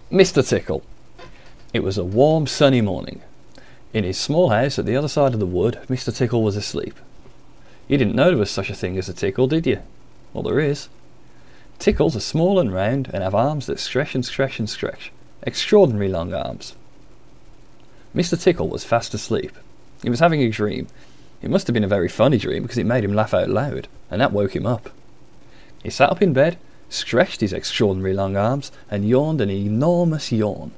Mr. Tickle. It was a warm, sunny morning. In his small house at the other side of the wood, Mr. Tickle was asleep. You didn't know there was such a thing as a tickle, did you? Well, there is. Tickles are small and round and have arms that stretch and stretch and stretch. Extraordinary long arms. Mr. Tickle was fast asleep. He was having a dream. It must have been a very funny dream because it made him laugh out loud, and that woke him up. He sat up in bed, stretched his extraordinary long arms, and yawned an enormous yawn.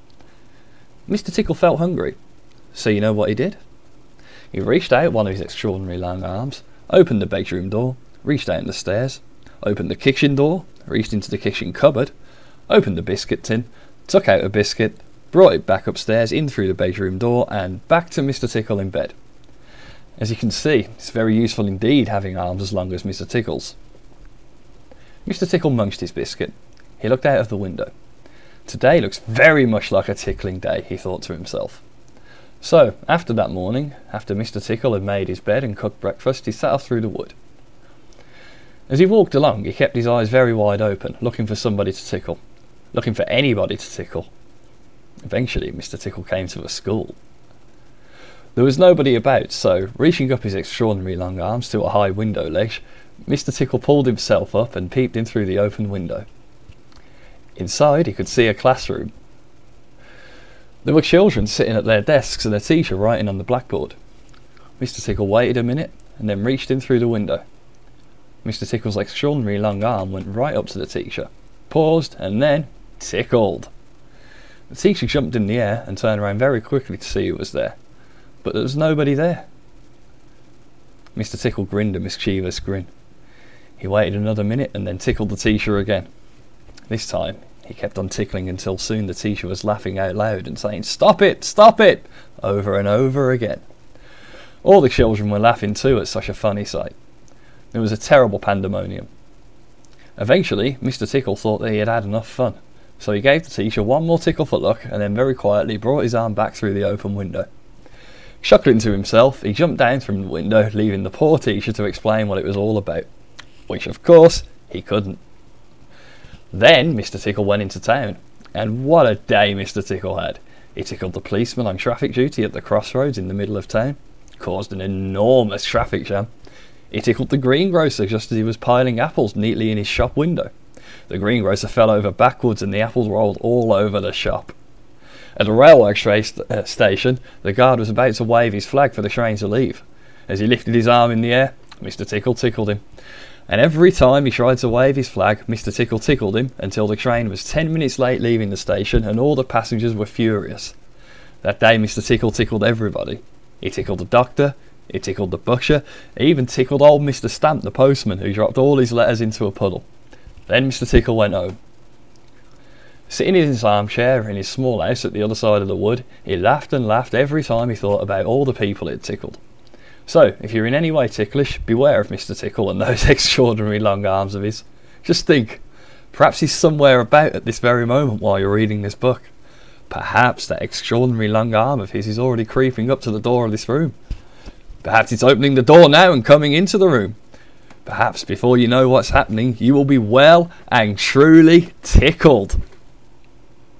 Mr. Tickle felt hungry, so you know what he did? He reached out one of his extraordinary long arms, opened the bedroom door, reached down the stairs, opened the kitchen door, reached into the kitchen cupboard, opened the biscuit tin, took out a biscuit, brought it back upstairs, in through the bedroom door, and back to Mr. Tickle in bed. As you can see, it's very useful indeed having arms as long as Mr. Tickle's. Mr. Tickle munched his biscuit. He looked out of the window. Today looks very much like a tickling day, he thought to himself. So, after that morning, after Mr. Tickle had made his bed and cooked breakfast, he set off through the wood. As he walked along, he kept his eyes very wide open, looking for somebody to tickle, looking for anybody to tickle. Eventually, Mr. Tickle came to a school. There was nobody about, so, reaching up his extraordinary long arms to a high window ledge, Mr. Tickle pulled himself up and peeped in through the open window. Inside, he could see a classroom. There were children sitting at their desks and a teacher writing on the blackboard. Mr. Tickle waited a minute and then reached in through the window. Mr. Tickle's extraordinary long arm went right up to the teacher, paused, and then tickled. The teacher jumped in the air and turned around very quickly to see who was there, but there was nobody there. Mr. Tickle grinned a mischievous grin. He waited another minute and then tickled the teacher again. This time, he kept on tickling until soon the teacher was laughing out loud and saying, "Stop it! Stop it!" over and over again. All the children were laughing too at such a funny sight. There was a terrible pandemonium. Eventually, Mr. Tickle thought that he had had enough fun, so he gave the teacher one more tickle for luck and then very quietly brought his arm back through the open window. Chuckling to himself, he jumped down from the window, leaving the poor teacher to explain what it was all about, which of course he couldn't. Then Mr. Tickle went into town, and what a day Mr. Tickle had. He tickled the policeman on traffic duty at the crossroads in the middle of town, caused an enormous traffic jam. He tickled the greengrocer just as he was piling apples neatly in his shop window. The greengrocer fell over backwards and the apples rolled all over the shop. At a railway station, the guard was about to wave his flag for the train to leave. As he lifted his arm in the air, Mr. Tickle tickled him. And every time he tried to wave his flag, Mr. Tickle tickled him until the train was 10 minutes late leaving the station and all the passengers were furious. That day Mr. Tickle tickled everybody. He tickled the doctor, he tickled the butcher, he even tickled old Mr. Stamp the postman, who dropped all his letters into a puddle. Then Mr. Tickle went home. Sitting in his armchair in his small house at the other side of the wood, he laughed and laughed every time he thought about all the people it tickled. So, if you're in any way ticklish, beware of Mr. Tickle and those extraordinary long arms of his. Just think, perhaps he's somewhere about at this very moment while you're reading this book. Perhaps that extraordinary long arm of his is already creeping up to the door of this room. Perhaps it's opening the door now and coming into the room. Perhaps before you know what's happening, you will be well and truly tickled.